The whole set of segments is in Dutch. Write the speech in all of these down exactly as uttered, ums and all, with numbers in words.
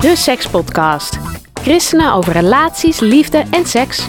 De Sekspodcast. Christenen over relaties, liefde en seks.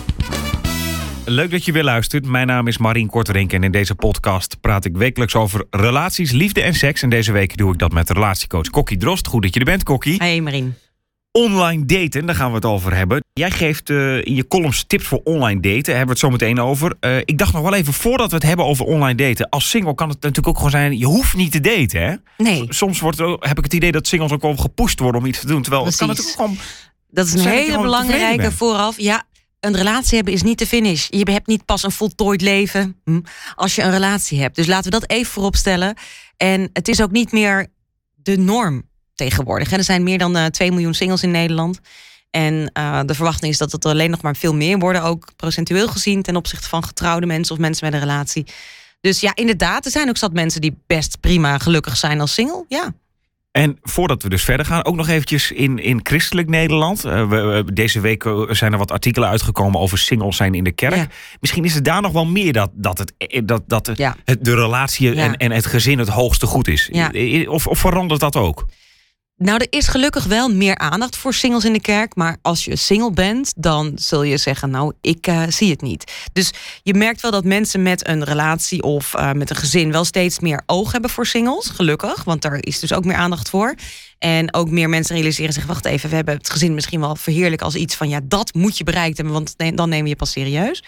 Leuk dat je weer luistert. Mijn naam is Marien Korterink en in deze podcast praat ik wekelijks over relaties, liefde en seks. En deze week doe ik dat met relatiecoach Kokkie Drost. Goed dat je er bent, Kokkie. Hey Marien. Online daten, daar gaan we het over hebben. Jij geeft uh, in je columns tips voor online daten. Daar hebben we het zo meteen over. Uh, ik dacht nog wel even, voordat we het hebben over online daten. Als single kan het natuurlijk ook gewoon zijn, je hoeft niet te daten, hè? Nee. Soms wordt er, heb ik het idee dat singles ook wel gepusht worden om iets te doen. Terwijl Precies. het kan natuurlijk ook gewoon... Dat is een zijn dat je hele gewoon tevreden belangrijke bent. vooraf. Ja, een relatie hebben is niet de finish. Je hebt niet pas een voltooid leven hm, als je een relatie hebt. Dus laten we dat even voorop stellen. En het is ook niet meer de norm tegenwoordig. Er zijn meer dan uh, twee miljoen singles in Nederland. En uh, de verwachting is dat het er alleen nog maar veel meer worden. Ook procentueel gezien ten opzichte van getrouwde mensen of mensen met een relatie. Dus ja, inderdaad, er zijn ook zat mensen die best prima gelukkig zijn als single. Ja. En voordat we dus verder gaan, ook nog eventjes in, in christelijk Nederland. Uh, we, we, deze week zijn er wat artikelen uitgekomen over singles zijn in de kerk. Ja. Misschien is er daar nog wel meer dat, dat, het, dat, dat de, Ja. het, de relatie Ja. en, en het gezin het hoogste goed is. Ja. Of, of verandert dat ook? Nou, er is gelukkig wel meer aandacht voor singles in de kerk. Maar als je single bent, dan zul je zeggen, nou, ik uh, zie het niet. Dus je merkt wel dat mensen met een relatie of uh, met een gezin wel steeds meer oog hebben voor singles. Gelukkig, want daar is dus ook meer aandacht voor. En ook meer mensen realiseren zich, wacht even, we hebben het gezin misschien wel verheerlijk als iets van, ja, dat moet je bereikt hebben, want dan nemen we je pas serieus.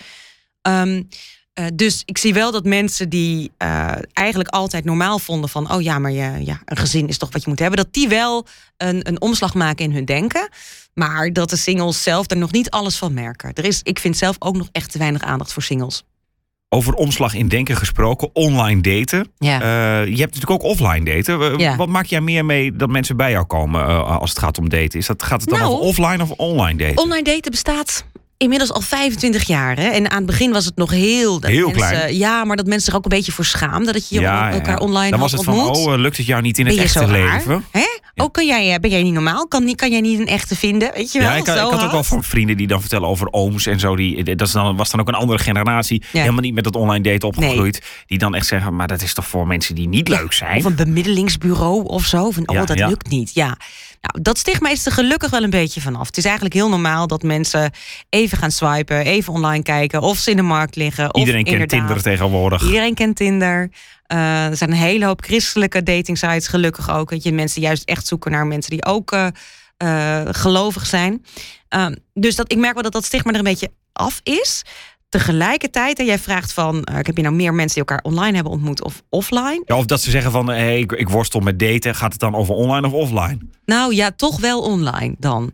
Um, Uh, dus ik zie wel dat mensen die uh, eigenlijk altijd normaal vonden van, oh ja, maar je, ja, een gezin is toch wat je moet hebben, dat die wel een, een omslag maken in hun denken. Maar dat de singles zelf er nog niet alles van merken. Er is, ik vind zelf ook nog echt te weinig aandacht voor singles. Over omslag in denken gesproken, online daten. Ja. Uh, je hebt natuurlijk ook offline daten. Uh, Ja. Wat maak jij meer mee dat mensen bij jou komen uh, als het gaat om daten? Is dat, gaat het dan Nou, over offline of online daten? Online daten bestaat inmiddels al vijfentwintig jaar. Hè? En aan het begin was het nog heel... dat Heel mensen, klein. Ja, maar dat mensen zich ook een beetje voor schaamden. Dat je Ja, elkaar ja. online Dan was had het van, ontmoet. oh, uh, lukt het jou niet in Ben het je zo echte raar? leven? Hè? Oh, kan jij, ben jij niet normaal? Kan, niet- kan jij niet een echte vinden? Weet je wel? Ja, ik, Zo ik had ook hard. wel van vrienden die dan vertellen over ooms en zo. Die, dat is dan, was dan ook een andere generatie. Ja. Helemaal niet met dat online daten opgegroeid. Die dan echt zeggen, maar dat is toch voor mensen die niet leuk zijn? Of een bemiddelingsbureau of zo. Van, oh, Ja, dat ja. lukt niet. Ja. Nou, dat stigma is er gelukkig wel een beetje vanaf. Het is eigenlijk heel normaal dat mensen even gaan swipen, even online kijken, of ze in de markt liggen. Of Iedereen kent inderdaad- Tinder tegenwoordig. Iedereen kent Tinder. Uh, er zijn een hele hoop christelijke datingsites, gelukkig ook. Dat je mensen juist echt zoeken naar mensen die ook uh, uh, gelovig zijn. Uh, dus dat, ik merk wel dat dat stigma er een beetje af is. Tegelijkertijd, en jij vraagt van, uh, heb je nou meer mensen die elkaar online hebben ontmoet of offline? Ja, of dat ze zeggen van, hey, ik, ik worstel met daten. Gaat het dan over online of offline? Nou ja, toch wel online dan.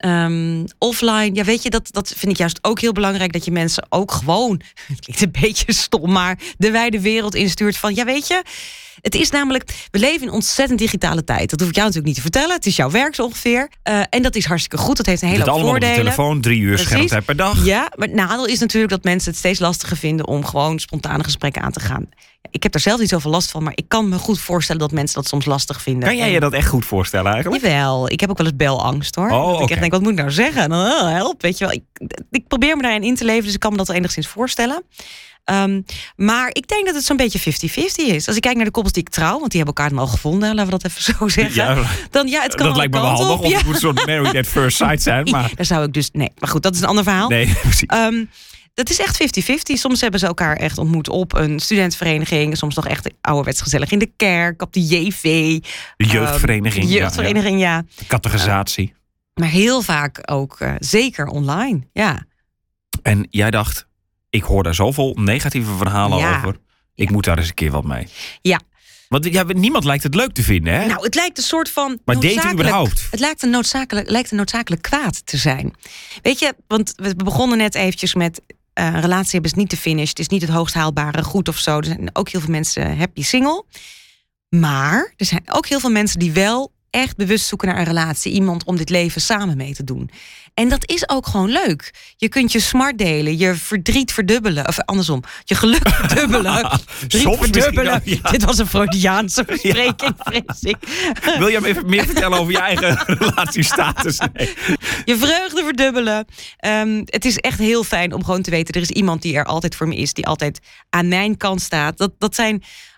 Um, offline, ja, weet je, dat, dat vind ik juist ook heel belangrijk. Dat je mensen ook gewoon, het klinkt een beetje stom, maar de wijde wereld instuurt van, ja, weet je, het is namelijk, we leven in een ontzettend digitale tijd. Dat hoef ik jou natuurlijk niet te vertellen. Het is jouw werk zo ongeveer. Uh, en dat is hartstikke goed. Dat heeft een hele Dit hoop allemaal voordelen. op de telefoon, drie uur Precies. schermtijd per dag. Ja, maar het nadeel is natuurlijk dat mensen het steeds lastiger vinden om gewoon spontane gesprekken aan te gaan. Ik heb er zelf niet zoveel last van, maar ik kan me goed voorstellen dat mensen dat soms lastig vinden. Kan jij je dat echt goed voorstellen eigenlijk? Jawel, ik heb ook wel eens belangst hoor. Oh, dat ik oké. echt denk, wat moet ik nou zeggen? Oh, help, weet je wel. Ik, ik probeer me daarin in te leven, dus ik kan me dat wel enigszins voorstellen. Um, maar ik denk dat het zo'n beetje vijftig-vijftig is. Als ik kijk naar de koppels die ik trouw, want die hebben elkaar dan al gevonden, laten we dat even zo zeggen. Ja, dan ja, het kan dat alle lijkt me wel kanten handig. op, Of ja. het moet een soort married at first sight zijn. Maar Daar zou ik dus, nee, maar goed, dat is een ander verhaal. nee, precies. Um, dat is echt vijftig-vijftig. Soms hebben ze elkaar echt ontmoet op een studentenvereniging. Soms nog echt ouderwets gezellig in de kerk, op de J V. De jeugdvereniging. Um, ja, jeugdvereniging, ja. ja. De categorisatie. Maar heel vaak ook uh, zeker online, ja. En jij dacht, ik hoor daar zoveel negatieve verhalen Ja. over. Ik Ja. moet daar eens een keer wat mee. Ja. Want ja, niemand lijkt het leuk te vinden, hè? Nou, het lijkt een soort van Maar daten noodzakelijk- überhaupt? Het lijkt een, noodzakelijk, lijkt een noodzakelijk kwaad te zijn. Weet je, want we begonnen net eventjes met uh, een relatie hebben is niet de finish. Het is niet het hoogst haalbare goed of zo. Er zijn ook heel veel mensen happy single. Maar er zijn ook heel veel mensen die wel echt bewust zoeken naar een relatie. Iemand om dit leven samen mee te doen. En dat is ook gewoon leuk. Je kunt je smart delen, je verdriet verdubbelen. Of andersom, je geluk verdubbelen. Verdriet Soms verdubbelen. misschien wel, ja. Dit was een Freudiaanse verspreking, vrees ik. Wil jij me even meer vertellen over je eigen relatiestatus? Nee. Je vreugde verdubbelen. Um, het is echt heel fijn om gewoon te weten, er is iemand die er altijd voor me is. Die altijd aan mijn kant staat. Dat, dat zijn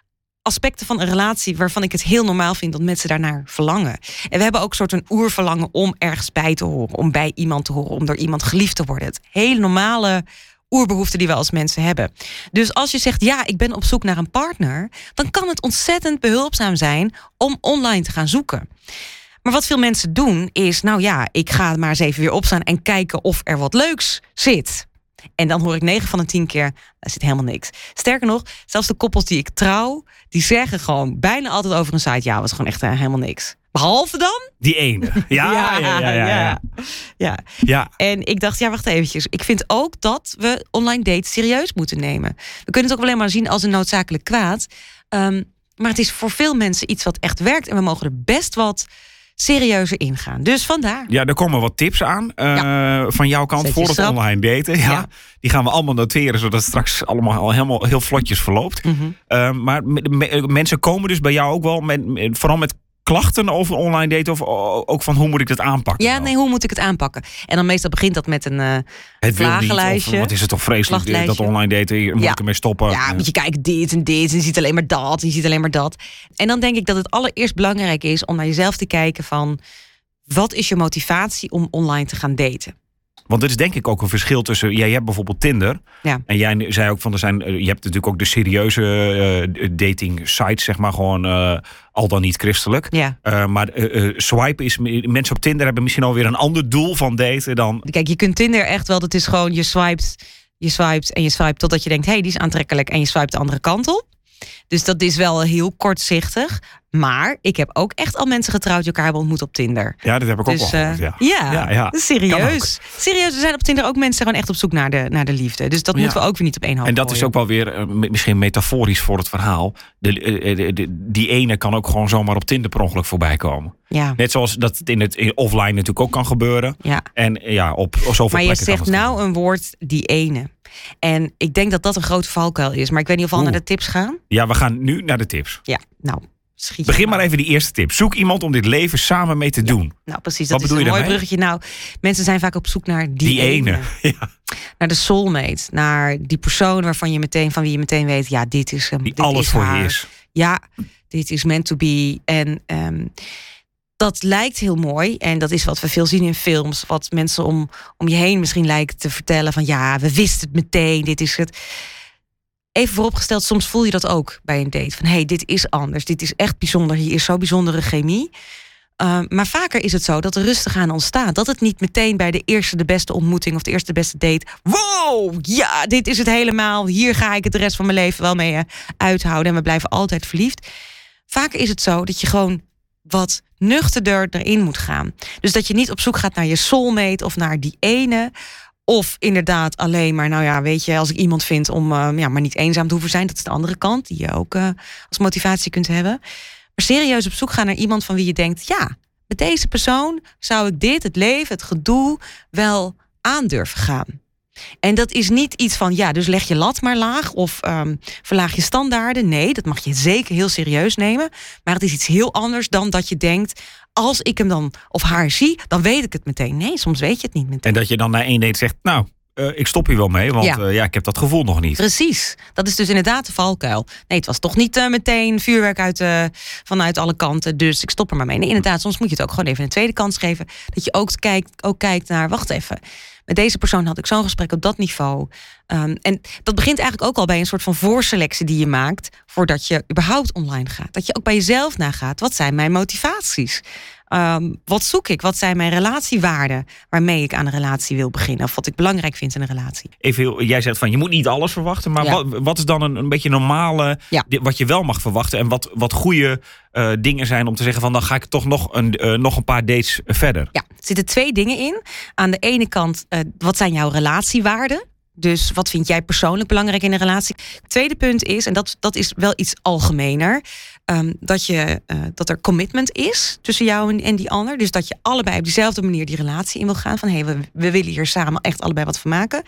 aspecten van een relatie waarvan ik het heel normaal vind dat mensen daarnaar verlangen. En we hebben ook een soort een oerverlangen om ergens bij te horen, om bij iemand te horen, om door iemand geliefd te worden. Het hele normale oerbehoeften die we als mensen hebben. Dus als je zegt, ja, ik ben op zoek naar een partner, dan kan het ontzettend behulpzaam zijn om online te gaan zoeken. Maar wat veel mensen doen is, nou ja, ik ga maar eens even weer opstaan en kijken of er wat leuks zit. En dan hoor ik negen van de tien keer, er zit helemaal niks. Sterker nog, zelfs de koppels die ik trouw, die zeggen gewoon bijna altijd over een site, ja, was gewoon echt uh, helemaal niks. Behalve dan? Die ene. Ja, ja, ja, ja, ja, ja. ja. ja. En ik dacht, ja, wacht eventjes. Ik vind ook dat we online dates serieus moeten nemen. We kunnen het ook alleen maar zien als een noodzakelijk kwaad. Um, maar het is voor veel mensen iets wat echt werkt. En we mogen er best wat serieuzer ingaan. Dus vandaar. Ja, er komen wat tips aan uh, ja. van jouw kant Zet voor het strap. online daten. Ja, Ja. Die gaan we allemaal noteren, zodat het straks allemaal al helemaal heel vlotjes verloopt. Mm-hmm. Uh, maar me, me, mensen komen dus bij jou ook wel, met, met, vooral met klachten over online daten, of ook van hoe moet ik dat aanpakken? Ja, nou? nee, hoe moet ik het aanpakken? En dan meestal begint dat met een uh, Het wil niet, vragenlijstje. of wat is het toch vreselijk, Klachtlijstje. dat online daten, moet Ja. ik ermee stoppen? Ja, moet je kijken, dit en dit. En je ziet alleen maar dat. En je ziet alleen maar dat. En dan denk ik dat het allereerst belangrijk is om naar jezelf te kijken van, wat is je motivatie om online te gaan daten? Want er is denk ik ook een verschil tussen, jij hebt bijvoorbeeld Tinder. Ja. En jij zei ook van, er zijn, je hebt natuurlijk ook de serieuze uh, dating sites, zeg maar gewoon uh, al dan niet christelijk. Ja. Uh, maar uh, uh, swipe is, mensen op Tinder hebben misschien alweer een ander doel van daten dan. Kijk, je kunt Tinder echt wel, dat is gewoon, je swipet, je swipet en je swipet totdat je denkt, hé, hey, die is aantrekkelijk, en je swipet de andere kant op. Dus dat is wel heel kortzichtig. Maar ik heb ook echt al mensen getrouwd die elkaar hebben ontmoet op Tinder. Ja, dat heb ik ook Dus, al gehoord, uh, ja. Ja, Ja, ja. dat is serieus. Serieus, er zijn op Tinder ook mensen gewoon echt op zoek naar de, naar de liefde. Dus dat Ja. moeten we ook weer niet op één hoop En dat gooien. is ook wel weer uh, misschien metaforisch voor het verhaal. De, uh, de, de, die ene kan ook gewoon zomaar op Tinder per ongeluk voorbij komen. Ja. Net zoals dat het in het in offline natuurlijk ook kan gebeuren. Ja. En ja, op zoveel Maar je plekken kan zegt het nou gebeuren. een woord, die ene. En ik denk dat dat een grote valkuil is. Maar ik weet niet of we al Oeh. naar de tips gaan. Ja, we gaan nu naar de tips. Ja, nou, schiet Begin je maar even die eerste tip. Zoek iemand om dit leven samen mee te doen. Nou, precies. Wat Dat is bedoel een je mooi daarmee? bruggetje. Nou, mensen zijn vaak op zoek naar die, Die ene. Ja, Naar de soulmate. Naar die persoon waarvan je meteen, van wie je meteen weet, ja, dit is hem. die dit alles is voor haar. je is. Ja, dit is meant to be. En um, dat lijkt heel mooi. En dat is wat we veel zien in films. Wat mensen om, om je heen misschien lijken te vertellen. Van ja, we wisten het meteen. Dit is het. Even vooropgesteld, soms voel je dat ook bij een date. Van hé, hey, dit is anders. Dit is echt bijzonder. Hier is zo bijzondere chemie. Uh, maar vaker is het zo dat er rustig aan ontstaat. Dat het niet meteen bij de eerste de beste ontmoeting of de eerste de beste date. Wow, ja, dit is het helemaal. Hier ga ik het de rest van mijn leven wel mee uh, uithouden. En we blijven altijd verliefd. Vaker is het zo dat je gewoon wat nuchterder erin moet gaan. Dus dat je niet op zoek gaat naar je soulmate of naar die ene. Of inderdaad alleen maar, nou ja, weet je, als ik iemand vind om uh, ja, maar niet eenzaam te hoeven zijn. Dat is de andere kant, die je ook uh, als motivatie kunt hebben. Maar serieus op zoek gaan naar iemand van wie je denkt, ja, met deze persoon zou ik dit, het leven, het gedoe, wel aan durven gaan. En dat is niet iets van, ja, dus leg je lat maar laag of um, verlaag je standaarden. Nee, dat mag je zeker heel serieus nemen. Maar het is iets heel anders dan dat je denkt, als ik hem dan of haar zie, dan weet ik het meteen. Nee, soms weet je het niet meteen. En dat je dan na één date zegt, nou, uh, ik stop hier wel mee, want Ja. Uh, ja, ik heb dat gevoel nog niet. Precies, dat is dus inderdaad de valkuil. Nee, het was toch niet uh, meteen vuurwerk uit, uh, vanuit alle kanten, dus ik stop er maar mee. Nee, inderdaad, soms moet je het ook gewoon even een tweede kans geven. Dat je ook kijkt, ook kijkt naar, wacht even, met deze persoon had ik zo'n gesprek op dat niveau. Um, en dat begint eigenlijk ook al bij een soort van voorselectie die je maakt voordat je überhaupt online gaat. Dat je ook bij jezelf nagaat, wat zijn mijn motivaties? Um, wat zoek ik? Wat zijn mijn relatiewaarden waarmee ik aan een relatie wil beginnen? Of wat ik belangrijk vind in een relatie? Even heel, jij zegt van, je moet niet alles verwachten, maar Ja. wat, wat is dan een, een beetje normale, Ja. di- wat je wel mag verwachten en wat, wat goede uh, dingen zijn om te zeggen van, dan ga ik toch nog een, uh, nog een paar dates verder. Ja, er zitten twee dingen in. Aan de ene kant, uh, wat zijn jouw relatiewaarden? Dus wat vind jij persoonlijk belangrijk in een relatie? Het tweede punt is, en dat, dat is wel iets algemener, um, dat, je, uh, dat er commitment is tussen jou en, en die ander. Dus dat je allebei op dezelfde manier die relatie in wil gaan. Van hé, hey, we, we willen hier samen echt allebei wat van maken.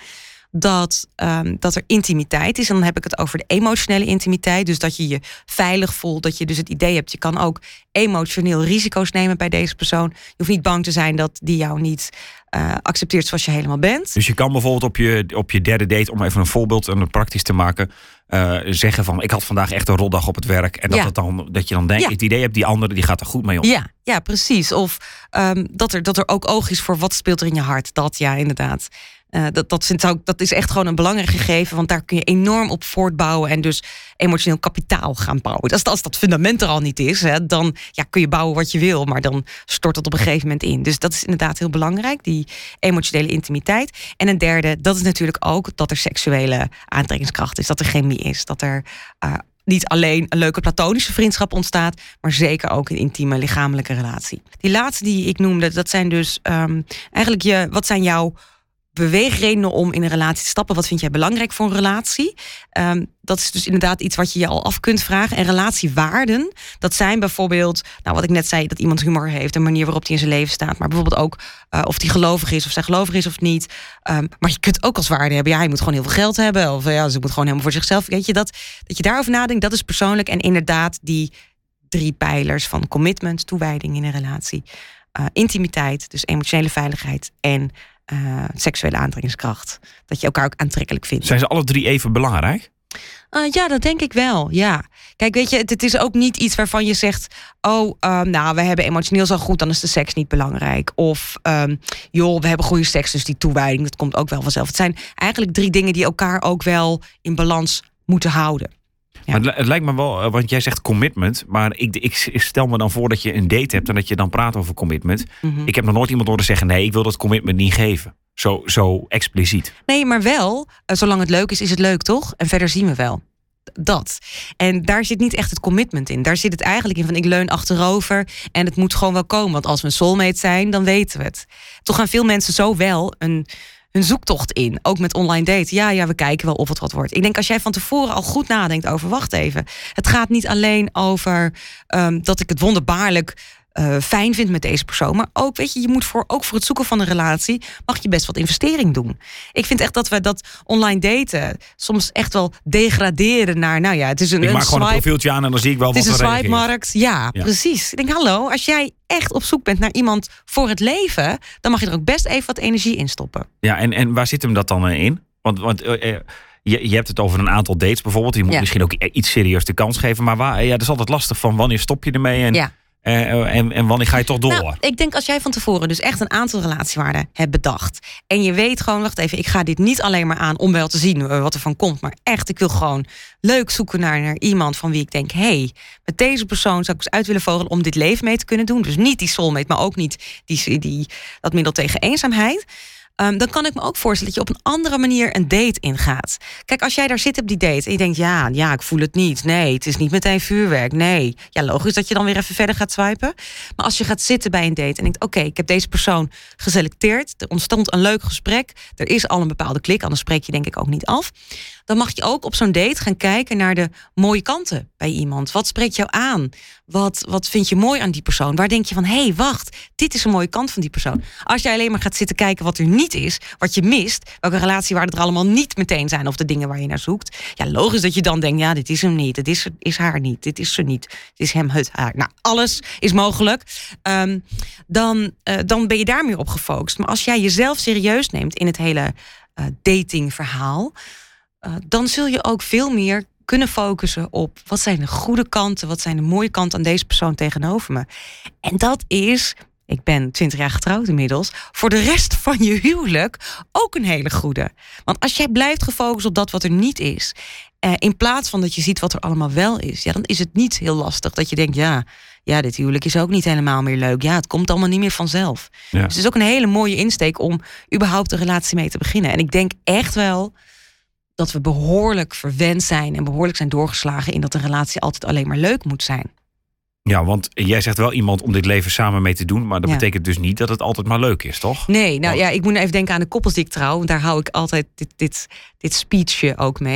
dat, um, dat er intimiteit is. En dan heb ik het over de emotionele intimiteit. Dus dat je je veilig voelt. Dat je dus het idee hebt, je kan ook emotioneel risico's nemen bij deze persoon. Je hoeft niet bang te zijn dat die jou niet uh, accepteert zoals je helemaal bent. Dus je kan bijvoorbeeld op je, op je derde date, om even een voorbeeld en praktisch te maken, Uh, zeggen van, ik had vandaag echt een rotdag op het werk. En dat, ja. het dan, dat je dan denkt, Ja. het idee hebt, die andere die gaat er goed mee om. Ja, ja precies. Of um, dat, er, dat er ook oog is voor wat speelt er in je hart. Dat, ja, inderdaad. Uh, dat, dat, vindt ook, dat is echt gewoon een belangrijk gegeven. Want daar kun je enorm op voortbouwen. En dus emotioneel kapitaal gaan bouwen. Als, als dat fundament er al niet is, hè, dan ja, kun je bouwen wat je wil. Maar dan stort het op een gegeven moment in. Dus dat is inderdaad heel belangrijk. Die emotionele intimiteit. En een derde, dat is natuurlijk ook dat er seksuele aantrekkingskracht is. Dat er chemie is. Dat er uh, niet alleen een leuke platonische vriendschap ontstaat, maar zeker ook een intieme lichamelijke relatie. Die laatste die ik noemde, dat zijn dus um, eigenlijk je, wat zijn jouw beweegredenen om in een relatie te stappen? Wat vind jij belangrijk voor een relatie? Um, dat is dus inderdaad iets wat je je al af kunt vragen. En relatiewaarden, dat zijn bijvoorbeeld, nou wat ik net zei, dat iemand humor heeft, een manier waarop hij in zijn leven staat, maar bijvoorbeeld ook uh, of hij gelovig is, of zij gelovig is of niet. Um, maar je kunt ook als waarde hebben, ja, hij moet gewoon heel veel geld hebben, of ja, ze moet gewoon helemaal voor zichzelf. Weet je, dat, dat je daarover nadenkt, dat is persoonlijk. En inderdaad die drie pijlers van commitment, toewijding in een relatie, uh, intimiteit, dus emotionele veiligheid en Uh, seksuele aantrekkingskracht. Dat je elkaar ook aantrekkelijk vindt. Zijn ze alle drie even belangrijk? Uh, ja, dat denk ik wel, ja. Kijk, weet je, het, het is ook niet iets waarvan je zegt, oh, um, nou, we hebben emotioneel zo goed, dan is de seks niet belangrijk. Of, um, joh, we hebben goede seks, dus die toewijding, dat komt ook wel vanzelf. Het zijn eigenlijk drie dingen die elkaar ook wel in balans moeten houden. Ja. Maar het lijkt me wel, want jij zegt commitment, maar ik, ik stel me dan voor dat je een date hebt en dat je dan praat over commitment. Mm-hmm. Ik heb nog nooit iemand horen zeggen, nee, ik wil dat commitment niet geven. Zo, zo expliciet. Nee, maar wel, uh, zolang het leuk is, is het leuk, toch? En verder zien we wel. Dat. En daar zit niet echt het commitment in. Daar zit het eigenlijk in van, ik leun achterover en het moet gewoon wel komen. Want als we een soulmate zijn, dan weten we het. Toch gaan veel mensen zo wel een hun zoektocht in. Ook met online daten. Ja, ja, we kijken wel of het wat wordt. Ik denk als jij van tevoren al goed nadenkt over, wacht even. Het gaat niet alleen over um, dat ik het wonderbaarlijk uh, fijn vind met deze persoon. Maar ook, weet je, je moet voor, ook voor het zoeken van een relatie mag je best wat investering doen. Ik vind echt dat we dat online daten soms echt wel degraderen naar, nou ja, het is een, ik een maak swipe, gewoon een profieltje aan en dan zie ik wel wat er het is een reageert. swipe-markt. Ja, Ja, precies. Ik denk, hallo, als jij echt op zoek bent naar iemand voor het leven, dan mag je er ook best even wat energie in stoppen. Ja, en, en waar zit hem dat dan in? Want, want uh, uh, je, je hebt het over een aantal dates bijvoorbeeld. Je moet Ja. misschien ook iets serieus de kans geven. Maar waar, ja, dat is altijd lastig van wanneer stop je ermee en, Ja. uh, en, en wanneer ga je toch door? Nou, ik denk als jij van tevoren dus echt een aantal relatiewaarden hebt bedacht. En je weet gewoon, wacht even, ik ga dit niet alleen maar aan om wel te zien wat er van komt. Maar echt, ik wil gewoon leuk zoeken naar, naar iemand van wie ik denk, hé, hey, met deze persoon zou ik eens uit willen vogelen om dit leven mee te kunnen doen. Dus niet die soulmate, maar ook niet die, die, dat middel tegen eenzaamheid. Um, dan kan ik me ook voorstellen dat je op een andere manier een date ingaat. Kijk, als jij daar zit op die date en je denkt, ja, ja, ik voel het niet. Nee, het is niet meteen vuurwerk. Nee. Ja, logisch dat je dan weer even verder gaat swipen. Maar als je gaat zitten bij een date en denkt, oké, okay, ik heb deze persoon geselecteerd. Er ontstond een leuk gesprek. Er is al een bepaalde klik, anders spreek je denk ik ook niet af. Dan mag je ook op zo'n date gaan kijken naar de mooie kanten bij iemand. Wat spreekt jou aan? Wat, wat vind je mooi aan die persoon? Waar denk je van, hé, hey, wacht, dit is een mooie kant van die persoon. Als jij alleen maar gaat zitten kijken wat er niet is, wat je mist, welke relatiewaarden er allemaal niet meteen zijn of de dingen waar je naar zoekt. Ja, logisch dat je dan denkt, ja, dit is hem niet, dit is, is haar niet, dit is ze niet, dit is hem, het, haar. Nou, alles is mogelijk. Um, dan, uh, dan ben je daar meer op gefocust. Maar als jij jezelf serieus neemt in het hele uh, datingverhaal, Uh, dan zul je ook veel meer kunnen focussen op wat zijn de goede kanten, wat zijn de mooie kanten aan deze persoon tegenover me. En dat is, ik ben twintig jaar getrouwd inmiddels, voor de rest van je huwelijk ook een hele goede. Want als jij blijft gefocust op dat wat er niet is, uh, in plaats van dat je ziet wat er allemaal wel is, ja, dan is het niet heel lastig dat je denkt, ja, ja, dit huwelijk is ook niet helemaal meer leuk. Ja, het komt allemaal niet meer vanzelf. Ja. Dus het is ook een hele mooie insteek om überhaupt een relatie mee te beginnen. En ik denk echt wel dat we behoorlijk verwend zijn en behoorlijk zijn doorgeslagen in dat een relatie altijd alleen maar leuk moet zijn. Ja, want jij zegt wel iemand om dit leven samen mee te doen, maar dat Ja. betekent dus niet dat het altijd maar leuk is, toch? Nee, nou Oh. ja, ik moet nou even denken aan de koppels die ik trouw. Want daar hou ik altijd dit, dit, dit speechje ook mee.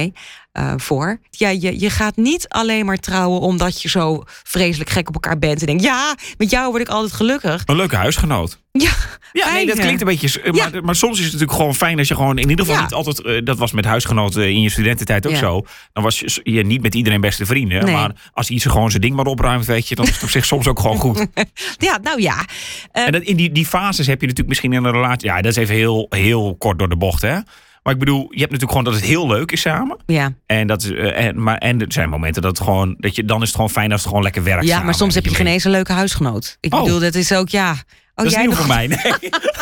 uh, voor. Ja, je, je gaat niet alleen maar trouwen omdat je zo vreselijk gek op elkaar bent. En denkt, ja, met jou word ik altijd gelukkig. Een leuke huisgenoot. Ja, ja nee, dat klinkt een beetje... Ja. Maar, maar soms is het natuurlijk gewoon fijn als je gewoon in ieder geval ja. niet altijd... Uh, dat was met huisgenoten in je studententijd ook ja. zo. Dan was je, je niet met iedereen beste vrienden. Nee. Maar als iets gewoon zijn ding maar opruimt, weet je... dan is het op zich soms ook gewoon goed. Ja, nou ja. Uh, en dat, in die, die fases heb je natuurlijk misschien in een relatie... Ja, dat is even heel, heel kort door de bocht, hè. Maar ik bedoel, je hebt natuurlijk gewoon dat het heel leuk is samen. Ja. En, dat is, uh, en, maar, en er zijn momenten dat het gewoon... Dat je, dan is het gewoon fijn als het gewoon lekker werkt. Ja, samen, maar soms heb je geen eens een leuke huisgenoot. Ik oh. bedoel, dat is ook, ja... Oh, dat is jij nieuw nog... voor mij, nee.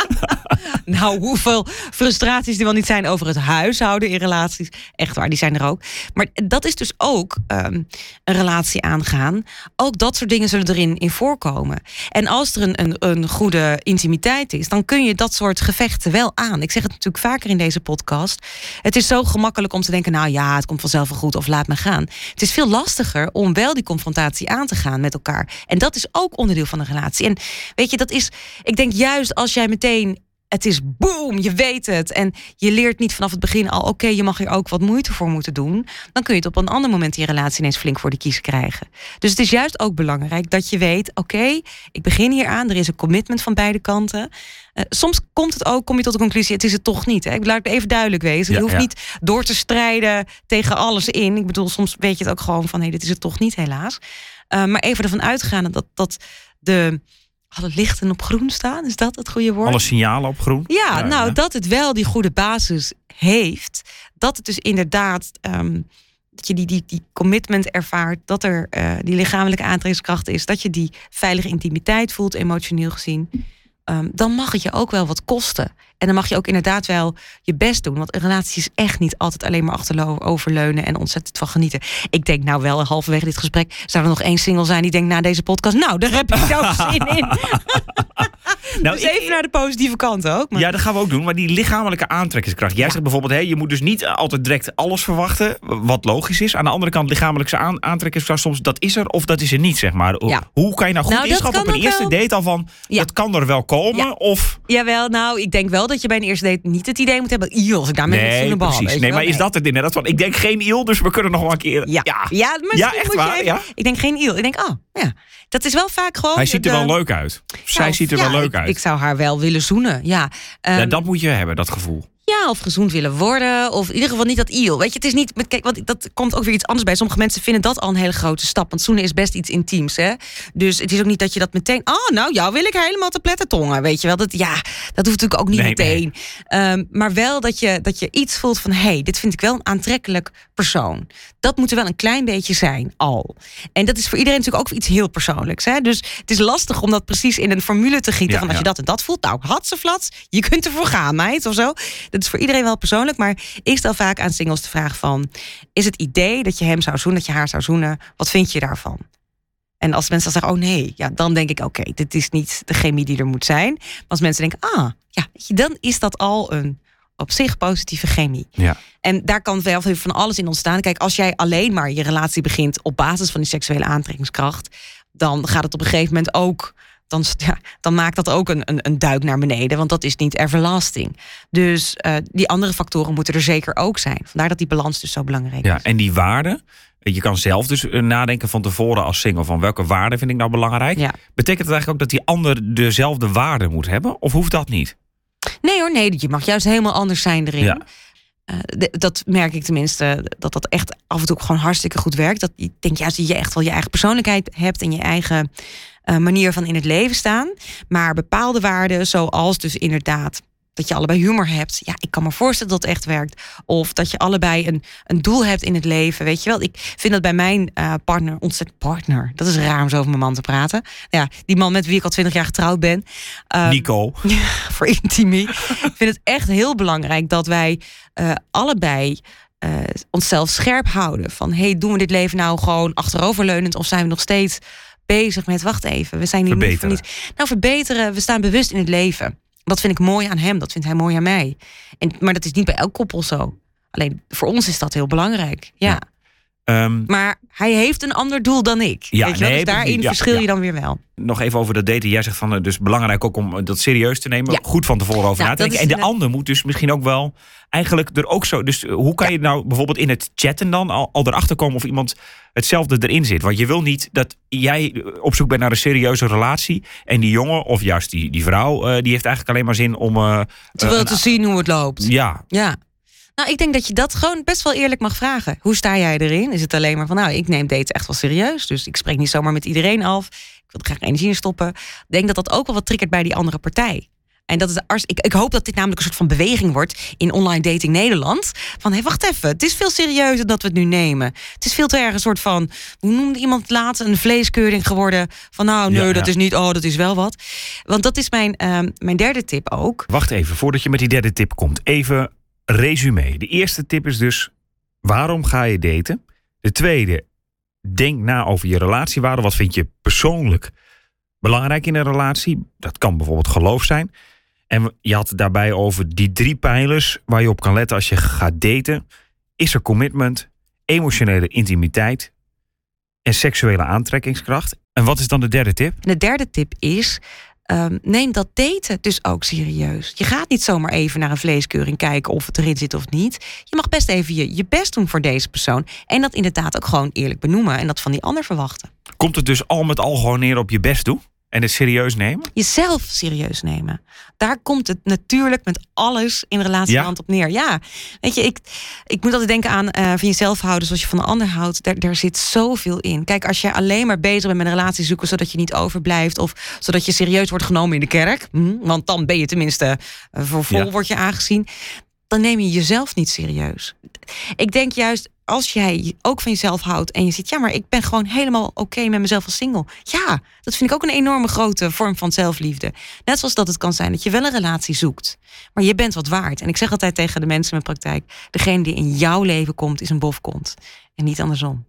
Nou, hoeveel frustraties er wel niet zijn over het huishouden in relaties. Echt waar, die zijn er ook. Maar dat is dus ook um, een relatie aangaan. Ook dat soort dingen zullen erin in voorkomen. En als er een, een, een goede intimiteit is, dan kun je dat soort gevechten wel aan. Ik zeg het natuurlijk vaker in deze podcast. Het is zo gemakkelijk om te denken, nou ja, het komt vanzelf wel goed of laat me gaan. Het is veel lastiger om wel die confrontatie aan te gaan met elkaar. En dat is ook onderdeel van een relatie. En weet je, dat is... Ik denk juist als jij meteen, het is boom, je weet het. En je leert niet vanaf het begin al, oké, okay, je mag hier ook wat moeite voor moeten doen. Dan kun je het op een ander moment in je relatie ineens flink voor de kiezen krijgen. Dus het is juist ook belangrijk dat je weet, oké, okay, ik begin hier aan. Er is een commitment van beide kanten. Uh, soms komt het ook, kom je tot de conclusie, het is het toch niet. Hè? Ik laat het even duidelijk wezen. Ja, je hoeft ja. niet door te strijden tegen alles in. Ik bedoel, soms weet je het ook gewoon van, hé, hey, dit is het toch niet, helaas. Uh, maar even ervan uitgaan dat, dat de... alle lichten op groen staan, is dat het goede woord? Alle signalen op groen? Ja, ja nou, ja. dat het wel die goede basis heeft. Dat het dus inderdaad, um, dat je die, die, die commitment ervaart, dat er uh, die lichamelijke aantrekkingskracht is, dat je die veilige intimiteit voelt, emotioneel gezien. Um, dan mag het je ook wel wat kosten. En dan mag je ook inderdaad wel je best doen. Want een relatie is echt niet altijd alleen maar achteroverleunen en ontzettend van genieten. Ik denk nou wel, halverwege dit gesprek zou er nog één single zijn die denkt na deze podcast, nou, daar heb ik zo zin in. Nou, dus even ik, naar de positieve kant ook. Maar... Ja, dat gaan we ook doen. Maar die lichamelijke aantrekkingskracht. Jij ja. zegt bijvoorbeeld, hey, je moet dus niet altijd direct alles verwachten, wat logisch is. Aan de andere kant, lichamelijke aan, aantrekkingskracht, soms dat is er of dat is er niet, zeg maar. Ja. Hoe kan je nou goed nou, inschatten op een eerste wel... date al van, ja. dat kan er wel komen? Ja. Of... Jawel, nou, ik denk wel dat je bij een eerste date niet het idee moet hebben, iel, als ik daarmee nee, met precies. Nee, nee, maar nee. is dat het inderdaad van, ik denk geen iel, dus we kunnen nog wel een keer... Ja, ja. ja, ja echt waar, even... ja? Ik denk geen iel. Ik denk, oh, ja. Dat is wel vaak gewoon... Hij ziet er de... wel leuk uit. Zij nou, ziet er ja, wel leuk ik, uit. Ik zou haar wel willen zoenen, ja. Um, ja. Dat moet je hebben, dat gevoel. Ja, of gezoend willen worden. Of in ieder geval niet dat iel. Weet je, het is niet... Kijk, want dat komt ook weer iets anders bij. Sommige mensen vinden dat al een hele grote stap. Want zoenen is best iets intiems, hè. Dus het is ook niet dat je dat meteen... Oh, nou, jou wil ik helemaal te pletten tongen. Weet je wel, dat, ja, dat hoeft natuurlijk ook niet nee, meteen. Nee. Um, maar wel dat je, dat je iets voelt van... Hé, hey, dit vind ik wel een aantrekkelijk persoon. Dat moet er wel een klein beetje zijn, al. En dat is voor iedereen natuurlijk ook iets heel persoonlijks, hè. Dus het is lastig om dat precies in een formule te gieten. Ja, van als ja. je dat en dat voelt, nou, hatseflats, je kunt ervoor gaan, meid, of zo. Dat is voor iedereen wel persoonlijk, maar ik stel vaak aan singles de vraag van... is het idee dat je hem zou zoenen, dat je haar zou zoenen... wat vind je daarvan? En als mensen dan zeggen, oh nee, ja, dan denk ik... oké, okay, dit is niet de chemie die er moet zijn. Maar als mensen denken, ah, ja, dan is dat al een op zich positieve chemie. Ja. En daar kan wel van alles in ontstaan. Kijk, als jij alleen maar je relatie begint... op basis van die seksuele aantrekkingskracht... dan gaat het op een gegeven moment ook... Dan, ja, dan maakt dat ook een, een, een duik naar beneden. Want dat is niet everlasting. Dus uh, die andere factoren moeten er zeker ook zijn. Vandaar dat die balans dus zo belangrijk ja, is. En die waarden. Je kan zelf dus nadenken van tevoren als single... van welke waarden vind ik nou belangrijk. Ja. Betekent het eigenlijk ook dat die ander dezelfde waarden moet hebben? Of hoeft dat niet? Nee hoor, nee. Je mag juist helemaal anders zijn erin. Ja. Uh, de, dat merk ik tenminste, dat dat echt af en toe gewoon hartstikke goed werkt. Dat ik denk juist dat je echt wel je eigen persoonlijkheid hebt... en je eigen uh, manier van in het leven staan. Maar bepaalde waarden, zoals dus inderdaad... dat je allebei humor hebt. Ja, ik kan me voorstellen dat het echt werkt. Of dat je allebei een, een doel hebt in het leven. Weet je wel, ik vind dat bij mijn uh, partner ontzettend partner. Dat is raar om zo over mijn man te praten. Ja, die man met wie ik al twintig jaar getrouwd ben. Um, Nico. Voor intimie. Ik vind het echt heel belangrijk dat wij uh, allebei... Uh, onszelf scherp houden. Van, hey, doen we dit leven nou gewoon achteroverleunend... of zijn we nog steeds bezig met... wacht even, we zijn hier niet voor niet... Nou, verbeteren, we staan bewust in het leven. Dat vind ik mooi aan hem, dat vindt hij mooi aan mij. En, maar dat is niet bij elk koppel zo. Alleen voor ons is dat heel belangrijk, ja. Um, maar hij heeft een ander doel dan ik. Ja, weet je wel? nee, Dus daarin ja, verschil ja. je dan weer wel. Nog even over dat daten. Jij zegt van, uh, dus belangrijk ook om dat serieus te nemen. Ja. Goed van tevoren over Nou, na te denken. dat En is de een- ander moet dus misschien ook wel eigenlijk er ook zo... Dus uh, hoe kan Ja. je nou bijvoorbeeld in het chatten dan al, al erachter komen of iemand hetzelfde erin zit? Want je wil niet dat jij op zoek bent naar een serieuze relatie en die jongen of juist die, die vrouw, uh, die heeft eigenlijk alleen maar zin om... Uh, Te wel uh, te zien hoe het loopt. Ja, Ja. Nou, ik denk dat je dat gewoon best wel eerlijk mag vragen. Hoe sta jij erin? Is het alleen maar van, nou, ik neem daten echt wel serieus. Dus ik spreek niet zomaar met iedereen af. Ik wil er graag energie in stoppen. Ik denk dat dat ook wel wat triggert bij die andere partij. En dat is, als, ik, ik hoop dat dit namelijk een soort van beweging wordt in online dating Nederland. Van, hé, hey, wacht even, het is veel serieuzer dat we het nu nemen. Het is veel te erg een soort van, hoe noemde iemand laatst, een vleeskeuring geworden. Van, nou, nee, Ja, dat ja. is niet, oh, dat is wel wat. Want dat is mijn, uh, mijn derde tip ook. wacht even, voordat je met die derde tip komt. Even resume. De eerste tip is dus, waarom ga je daten? De tweede, denk na over je relatiewaarde. Wat vind je persoonlijk belangrijk in een relatie? Dat kan bijvoorbeeld geloof zijn. En je had het daarbij over die drie pijlers waar je op kan letten als je gaat daten. Is er commitment, emotionele intimiteit en seksuele aantrekkingskracht? En wat is dan de derde tip? En de derde tip is, um, neem dat daten dus ook serieus. Je gaat niet zomaar even naar een vleeskeuring kijken of het erin zit of niet. Je mag best even je, je best doen voor deze persoon. En dat inderdaad ook gewoon eerlijk benoemen en dat van die ander verwachten. Komt het dus al met al gewoon neer op je best doen? En het serieus nemen? Jezelf serieus nemen. Daar komt het natuurlijk met alles in relatieland Ja? op neer. Ja, weet je, ik, ik moet altijd denken aan uh, van jezelf houden zoals je van de ander houdt. Daar, daar zit zoveel in. Kijk, als je alleen maar bezig bent met een relatie zoeken zodat je niet overblijft of zodat je serieus wordt genomen in de kerk, hm, want dan ben je tenminste uh, voor vol Ja. word je aangezien. Dan neem je jezelf niet serieus. Ik denk juist, als jij ook van jezelf houdt en je ziet, ja, maar ik ben gewoon helemaal oké okay met mezelf als single. Ja, dat vind ik ook een enorme grote vorm van zelfliefde. Net zoals dat het kan zijn dat je wel een relatie zoekt, maar je bent wat waard. En ik zeg altijd tegen de mensen in mijn praktijk, degene die in jouw leven komt, is een bofkont. En niet andersom.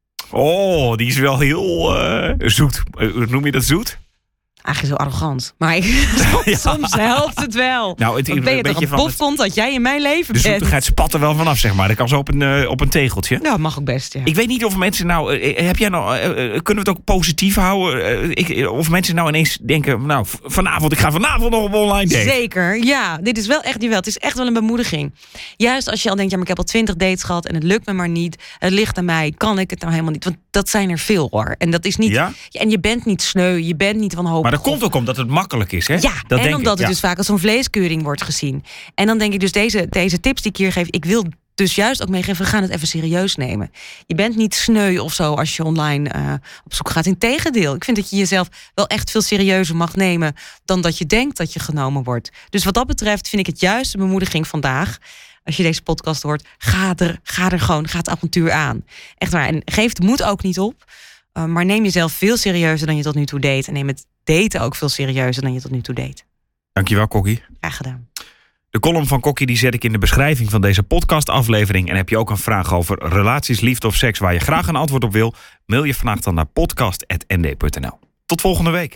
Oh, die is wel heel uh, zoet. Uh, noem je dat zoet? Eigenlijk zo arrogant. Maar ik, soms, soms helpt het wel. Nou, het, Dan ben je een toch beetje een van bofkont dat jij in mijn leven de bent. zoetigheid spat er wel vanaf, zeg maar. Dat kan zo op een, uh, op een tegeltje. Ja, mag ook best, ja. Ik weet niet of mensen nou... Uh, heb jij nou uh, uh, kunnen we het ook positief houden? Uh, ik, of mensen nou ineens denken... Nou, v- vanavond, ik ga vanavond nog op online date. Zeker, ja. Dit is wel echt jawel. Het is echt wel een bemoediging. Juist als je al denkt, ja, maar ik heb al twintig dates gehad en het lukt me maar niet. Het ligt aan mij. Kan ik het nou helemaal niet? Want dat zijn er veel, hoor. En dat is niet. Ja? Ja, en je bent niet sneu. Je bent niet wanhopig. Maar dat komt ook omdat het makkelijk is, hè? Ja, dat en denk omdat ik, het ja. dus vaak als zo'n vleeskeuring wordt gezien. En dan denk ik dus, deze, deze tips die ik hier geef, ik wil dus juist ook meegeven, we gaan het even serieus nemen. Je bent niet sneu of zo als je online uh, op zoek gaat. Integendeel, ik vind dat je jezelf wel echt veel serieuzer mag nemen dan dat je denkt dat je genomen wordt. Dus wat dat betreft vind ik het juist een bemoediging vandaag. Als je deze podcast hoort, ga er, ga er gewoon, ga het avontuur aan. Echt waar. En geef de moed ook niet op. Uh, maar neem jezelf veel serieuzer dan je tot nu toe deed. En neem het daten ook veel serieuzer dan je tot nu toe deed. Dankjewel, Kokkie. Graag gedaan. De column van Kokkie die zet ik in de beschrijving van deze podcastaflevering. En heb je ook een vraag over relaties, liefde of seks waar je graag een antwoord op wil? Mail je vandaag dan naar podcast punt n d punt n l. Tot volgende week.